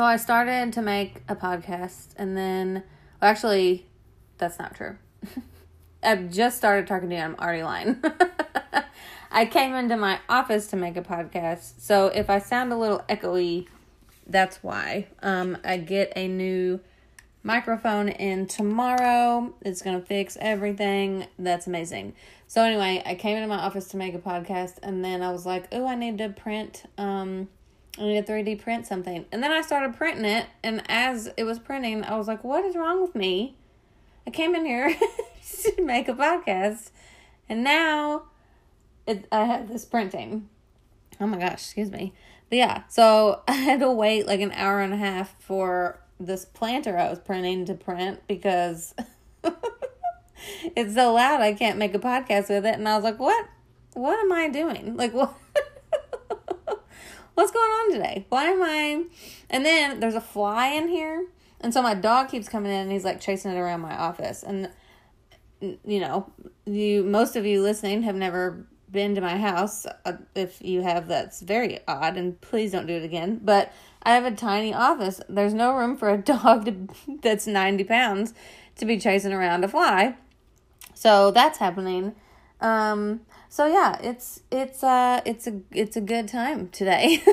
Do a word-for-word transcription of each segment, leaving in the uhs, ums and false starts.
So I started to make a podcast, and then, well, actually, that's not true. I've just started talking to you, and I'm already lying. I came into my office to make a podcast, so if I sound a little echoey, that's why. Um, I get a new microphone in tomorrow. It's going to fix everything. That's amazing. So anyway, I came into my office to make a podcast, and then I was like, oh, I need to print, um, I need to three D print something. And then I started printing it, and as it was printing, I was like, what is wrong with me? I came in here to make a podcast, and now it, I have this printing. Oh my gosh, excuse me. But yeah, so I had to wait like an hour and a half for this planter I was printing to print because it's so loud I can't make a podcast with it. And I was like, what? What am I doing? Like, what? What's going on today? Why am I? And then there's a fly in here. And so my dog keeps coming in and he's like chasing it around my office. And, you know, you most of you listening have never been to my house. Uh, if you have, that's very odd. And please don't do it again. But I have a tiny office. There's no room for a dog to, that's ninety pounds to be chasing around a fly. So that's happening. Um, so yeah, it's, it's, uh, it's a, it's a good time today.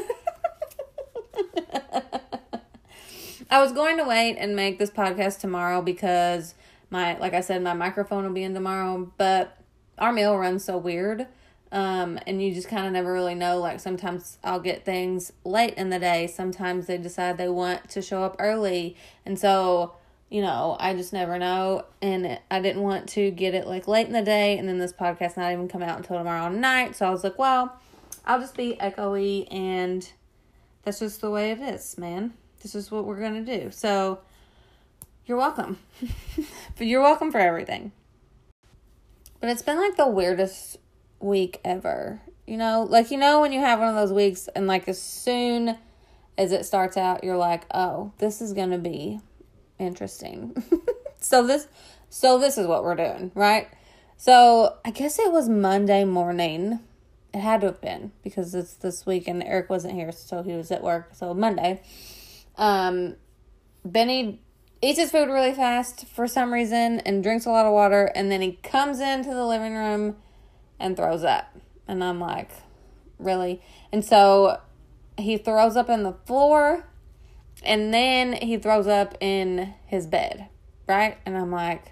I was going to wait and make this podcast tomorrow because my, like I said, my microphone will be in tomorrow, but our mail runs so weird. Um, and you just kind of never really know. Like sometimes I'll get things late in the day. Sometimes they decide they want to show up early. And so, you know, I just never know. And it, I didn't want to get it like late in the day. And then this podcast not even come out until tomorrow night. So I was like, well, I'll just be echoey, and that's just the way it is, man. This is what we're going to do. So you're welcome. But you're welcome for everything. But it's been like the weirdest week ever. You know, like, you know, when you have one of those weeks and like as soon as it starts out, you're like, oh, this is going to be interesting. so this, so this is what we're doing, right? So I guess it was Monday morning. It had to have been because it's this week and Eric wasn't here. So he was at work. So Monday, um, Benny eats his food really fast for some reason and drinks a lot of water. And then he comes into the living room and throws up. And I'm like, really? And so he throws up in the floor, and then he throws up in his bed, right? And I'm like,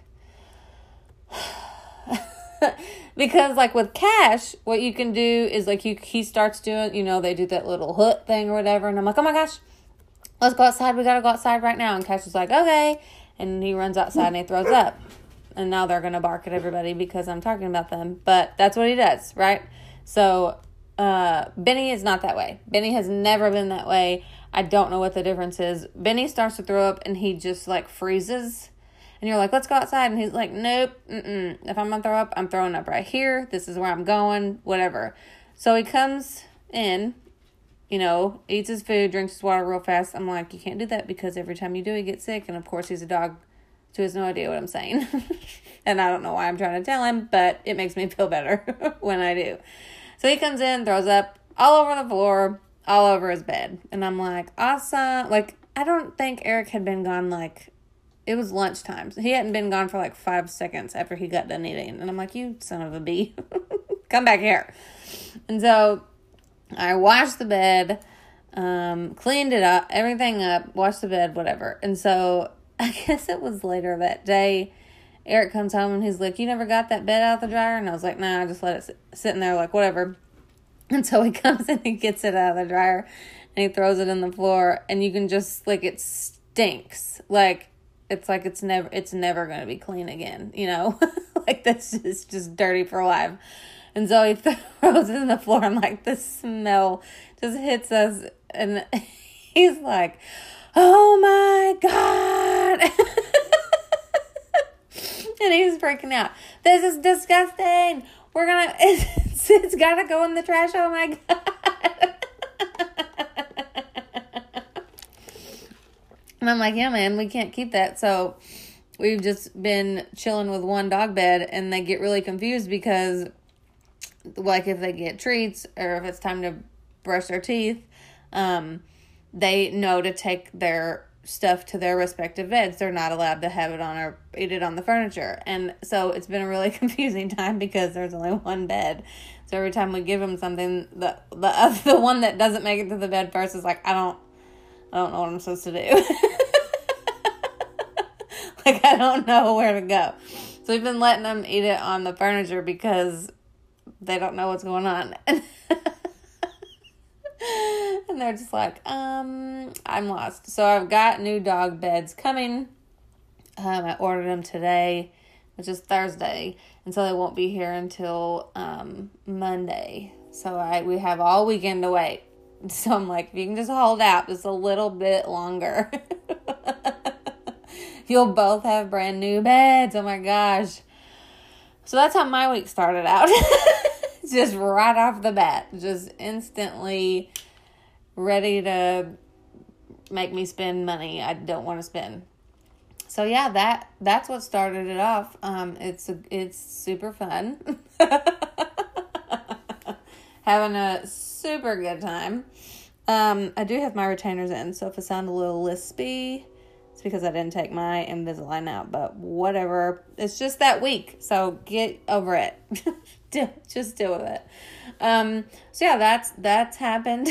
because like with Cash, what you can do is like you he starts doing, you know, they do that little hoot thing or whatever. And I'm like, oh my gosh, let's go outside. We got to go outside right now. And Cash is like, okay. And he runs outside and he throws up. And now they're going to bark at everybody because I'm talking about them. But that's what he does, right? So, uh, Benny is not that way. Benny has never been that way. I don't know what the difference is. Benny starts to throw up and he just, like, freezes. And you're like, let's go outside. And he's like, nope, mm-mm. If I'm going to throw up, I'm throwing up right here. This is where I'm going, whatever. So he comes in, you know, eats his food, drinks his water real fast. I'm like, you can't do that because every time you do, he gets sick. And, of course, he's a dog. So he has no idea what I'm saying. And I don't know why I'm trying to tell him, but it makes me feel better when I do. So he comes in, throws up all over the floor, all over his bed. And I'm like, awesome. Like, I don't think Eric had been gone, like, it was lunchtime. He hadn't been gone for like five seconds after he got done eating. And I'm like, you son of a bee. Come back here. And so I washed the bed, um, cleaned it up, everything up, washed the bed, whatever. And so I guess it was later that day, Eric comes home and he's like, you never got that bed out of the dryer? And I was like, nah, I just let it sit, sit in there, like, whatever. And so he comes in and gets it out of the dryer and he throws it in the floor, and you can just, like, it stinks. Like, it's like it's never, it's never going to be clean again, you know? Like, that's just, just dirty for life. And so he throws it in the floor, and, like, the smell just hits us, and he's like, oh my God. And he's freaking out. This is disgusting. We're gonna, it's, it's gotta go in the trash. Oh my God. And I'm like, yeah, man, we can't keep that. So we've just been chilling with one dog bed, and they get really confused because, like, if they get treats or if it's time to brush their teeth, um, they know to take their stuff to their respective beds. They're not allowed to have it on or eat it on the furniture. And so it's been a really confusing time because there's only one bed. So every time we give them something, the the uh, the one that doesn't make it to the bed first is like, I don't, I don't know what I'm supposed to do. Like, I don't know where to go. So we've been letting them eat it on the furniture because they don't know what's going on. And they're just like, um, I'm lost. So I've got new dog beds coming. Um, I ordered them today, which is Thursday. And so they won't be here until um, Monday. So I we have all weekend to wait. So I'm like, if you can just hold out just a little bit longer. You'll both have brand new beds. Oh my gosh. So that's how my week started out. Just right off the bat. Just instantly ready to make me spend money I don't want to spend. So yeah, that that's what started it off. Um, it's a, it's super fun. Having a super good time. Um, I do have my retainers in, so if I sound a little lispy, it's because I didn't take my Invisalign out, but whatever. It's just that week, so get over it. Just deal with it. Um, so yeah, that's that's happened.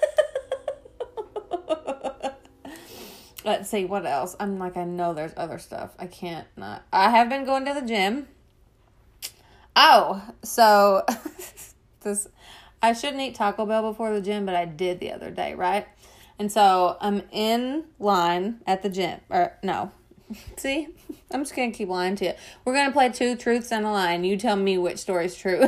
Let's see, what else? I'm like, I know there's other stuff. I can't not. I have been going to the gym. Oh, so this, I shouldn't eat Taco Bell before the gym, but I did the other day, right? And so I'm in line at the gym. Or, no. See? I'm just going to keep lying to you. We're going to play two truths and a lie, and you tell me which story's true.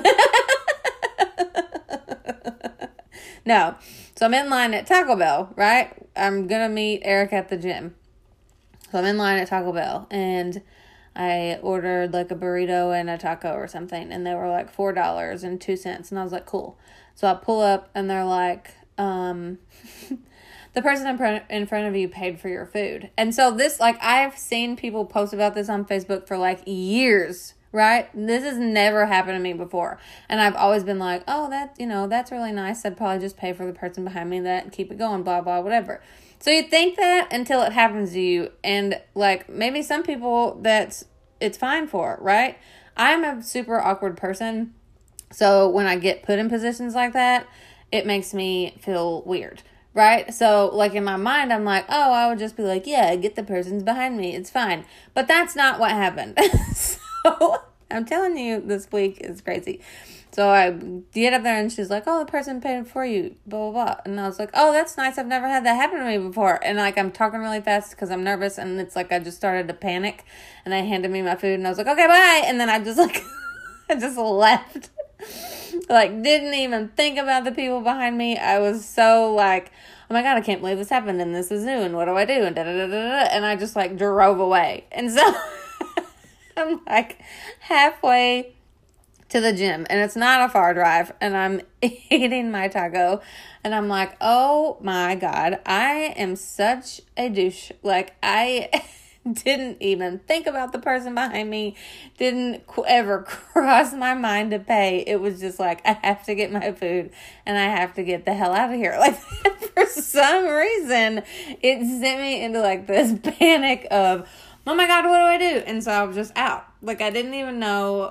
No. So I'm in line at Taco Bell, right? I'm going to meet Eric at the gym. So I'm in line at Taco Bell, and I ordered like a burrito and a taco or something, and they were like four dollars and two cents, and I was like, cool. So I pull up, and they're like, um... the person in front, in front of you paid for your food. And so this, like, I've seen people post about this on Facebook for, like, years, right? This has never happened to me before. And I've always been like, oh, that, you know, that's really nice. I'd probably just pay for the person behind me that and keep it going, blah, blah, whatever. So you think that until it happens to you. And, like, maybe some people that's, it's fine for, right? I'm a super awkward person. So when I get put in positions like that, it makes me feel weird. Right? So, like, in my mind, I'm like, oh, I would just be like, yeah, get the person's behind me. It's fine. But that's not what happened. So, I'm telling you, this week is crazy. So, I get up there, and she's like, oh, the person paid for you, blah, blah, blah. And I was like, oh, that's nice. I've never had that happen to me before. And, like, I'm talking really fast because I'm nervous, and it's like I just started to panic. And they handed me my food, and I was like, okay, bye. And then I just, like, I just left. Like, didn't even think about the people behind me. I was so like, oh my God, I can't believe this happened, and this is new, and what do I do? And da da da da da. And I just like drove away. And so I'm like halfway to the gym, and it's not a far drive, and I'm eating my taco, and I'm like, oh my God, I am such a douche. Like, I didn't even think about the person behind me, didn't ever cross my mind to pay. It was just like, I have to get my food, and I have to get the hell out of here. Like, for some reason, it sent me into like this panic of, oh my God, what do I do? And so I was just out. Like, I didn't even know.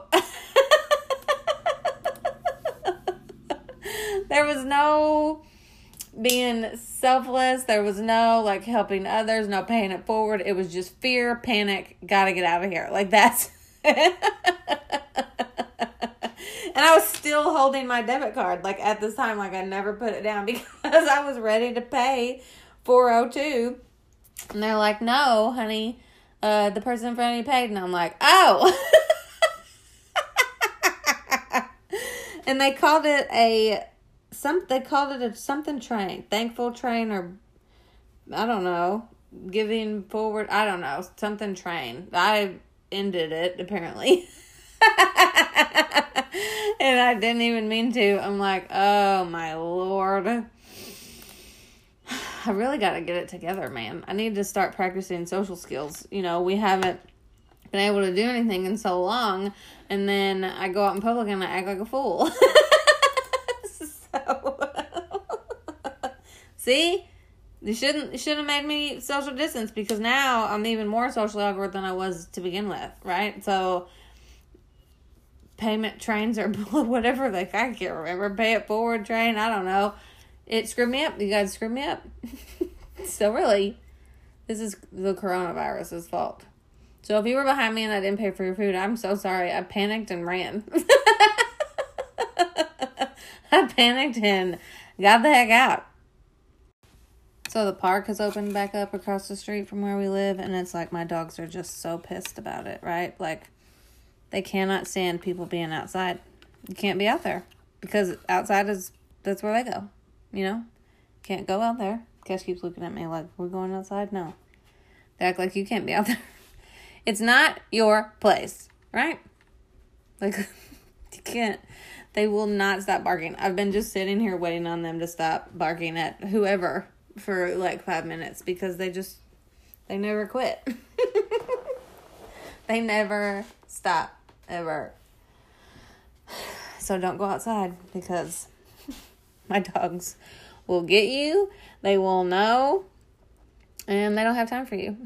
There was no being selfless. There was no, like, helping others, no paying it forward. It was just fear, panic, gotta get out of here. Like, that's... And I was still holding my debit card, like, at this time. Like, I never put it down because I was ready to pay four oh two. And they're like, no, honey, uh, the person in front of you paid. And I'm like, oh. And they called it a... Some they called it a something train, thankful train, or I don't know, giving forward. I don't know, something train. I ended it apparently, and I didn't even mean to. I'm like, oh my Lord, I really got to get it together, man. I need to start practicing social skills. You know, we haven't been able to do anything in so long, and then I go out in public and I act like a fool. See? You shouldn't you shouldn't have made me social distance, because now I'm even more socially awkward than I was to begin with, right? So payment trains or whatever, like I can't remember. Pay it forward train, I don't know. It screwed me up. You guys screwed me up. So really, this is the coronavirus's fault. So if you were behind me and I didn't pay for your food, I'm so sorry. I panicked and ran. I panicked and got the heck out. So the park has opened back up across the street from where we live, and it's like my dogs are just so pissed about it, right? Like, they cannot stand people being outside. You can't be out there, because outside is, that's where they go, you know? Can't go out there. Cash keeps looking at me like, we're going outside? No. They act like you can't be out there. It's not your place, right? Like, you can't. They will not stop barking. I've been just sitting here waiting on them to stop barking at whoever for like five minutes, because they just, they never quit. They never stop, ever. So don't go outside, because my dogs will get you. They will know, and they don't have time for you.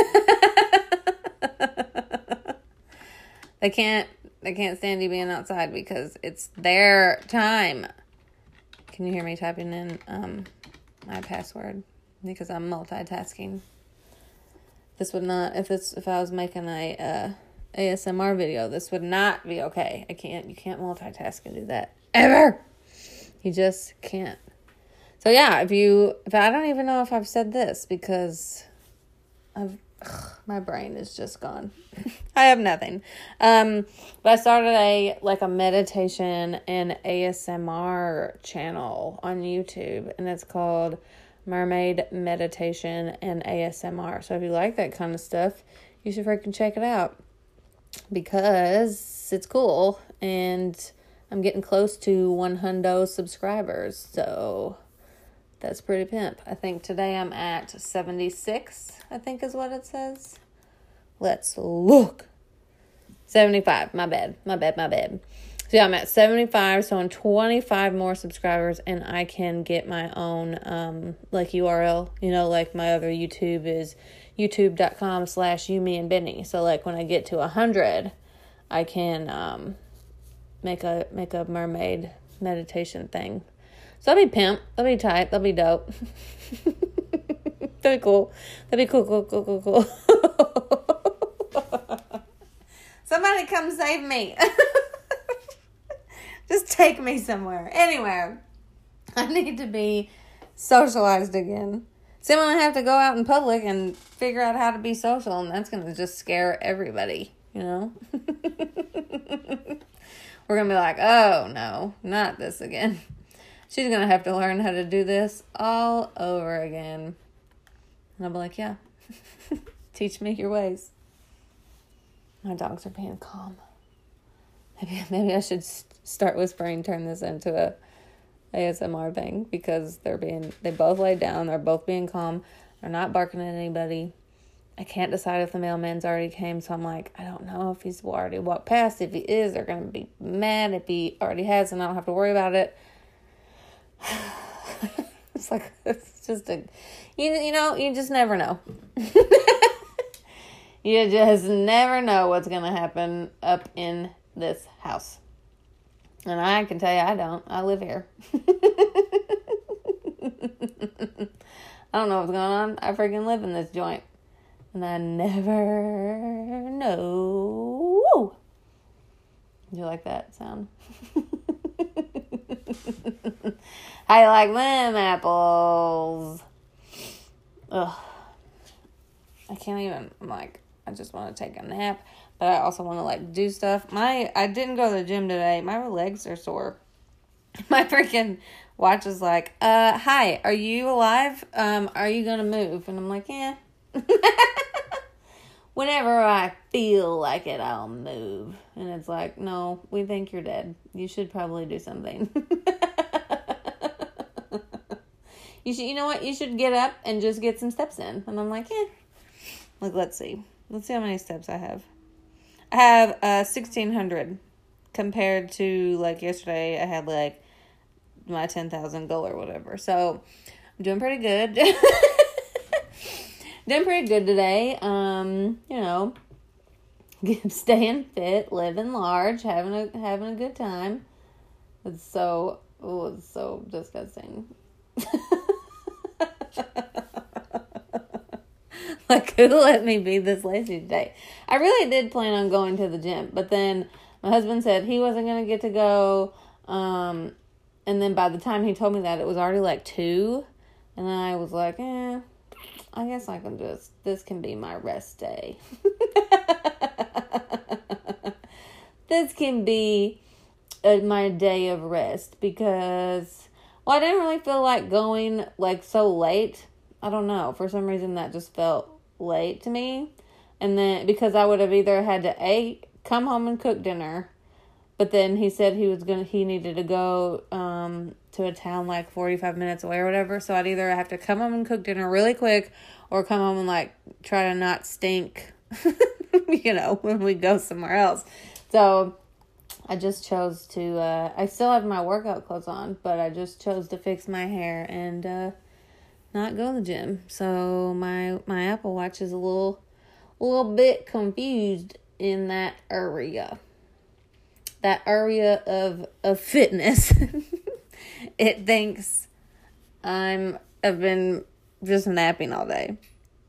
They can't, they can't stand you being outside, because it's their time. Can you hear me typing in um, my password? Because I'm multitasking. This would not, if this, if I was making a uh, A S M R video, this would not be okay. I can't, you can't multitask and do that. Ever! You just can't. So yeah, if you, if I don't even know if I've said this, because I've, ugh, my brain is just gone. I have nothing. Um, but I started a, like a meditation and A S M R channel on YouTube, and it's called Mermaid Meditation and A S M R. So if you like that kind of stuff, you should freaking check it out, because it's cool, and I'm getting close to one hundred subscribers, so that's pretty pimp. I think today I'm at seventy-six, I think is what it says. Let's look. seventy-five, my bad, my bad, my bad. So yeah, I'm at seventy-five, so I'm twenty-five more subscribers, and I can get my own, um, like, U R L. You know, like my other YouTube is youtube.com slash you, me, and Benny. So, like, when I get to one hundred, I can um, make a make a mermaid meditation thing. So that'll be pimp. That'll be tight. That'll be dope. That'll be cool. That'll be cool, cool, cool, cool, cool. Somebody come save me. Just take me somewhere. Anywhere. I need to be socialized again. So I'm going to have to go out in public and figure out how to be social, and that's going to just scare everybody, you know? We're going to be like, oh, no, not this again. She's going to have to learn how to do this all over again. And I'll be like, yeah, teach me your ways. My dogs are being calm. Maybe, maybe I should start whispering, turn this into a A S M R thing, because they're being, they both laid down. They're both being calm. They're not barking at anybody. I can't decide if the mailman's already came, so I'm like, I don't know if he's already walked past. If he is, they're going to be mad. If he already has, and I don't have to worry about it. It's like, it's just a, you, you know, you just never know. You just never know what's going to happen up in this house. And I can tell you, I don't. I live here. I don't know what's going on. I freaking live in this joint. And I never know. You like that sound? I like them apples. Ugh. I can't even, I'm like, I just want to take a nap. But I also want to, like, do stuff. My, I didn't go to the gym today. My legs are sore. My freaking watch is like, uh, hi, are you alive? Um, are you going to move? And I'm like, yeah. Whenever I feel like it, I'll move. And it's like, no, we think you're dead. You should probably do something. You should, you know what? You should get up and just get some steps in. And I'm like, eh. Like, let's see. Let's see how many steps I have. I have uh, sixteen hundred compared to, like, yesterday I had, like, my ten thousand goal or whatever. So, I'm doing pretty good. Doing pretty good today. Um, you know, staying fit, living large, having a having a good time. It's so oh, it's so disgusting. Like, who let me be this lazy today? I really did plan on going to the gym, but then my husband said he wasn't going to get to go. Um, and then by the time he told me that, it was already like two. And then I was like, eh, I guess I can just, this can be my rest day. This can be uh, my day of rest because, well, I didn't really feel like going like so late. I don't know. For some reason, that just felt late to me. And then because I would have either had to A, come home and cook dinner, but then he said he was gonna he needed to go um to a town like forty-five minutes away or whatever, so I'd either have to come home and cook dinner really quick or come home and like try to not stink you know, when we go somewhere else. So I just chose to uh I still have my workout clothes on, but I just chose to fix my hair and uh not go to the gym. So my my Apple Watch is a little a little bit confused in that area. That area of of fitness. It thinks I'm I've been just napping all day.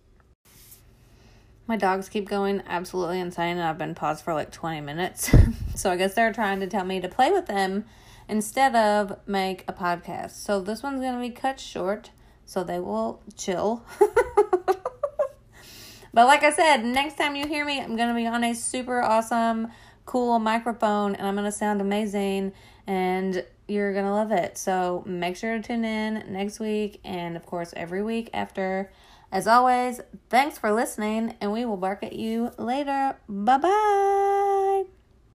My dogs keep going absolutely insane, and I've been paused for like twenty minutes. So I guess they're trying to tell me to play with them instead of make a podcast. So this one's going to be cut short, so they will chill. But like I said, next time you hear me, I'm going to be on a super awesome, cool microphone, and I'm going to sound amazing, and you're going to love it. So make sure to tune in next week, and of course, every week after. As always, thanks for listening, and we will bark at you later. Bye-bye.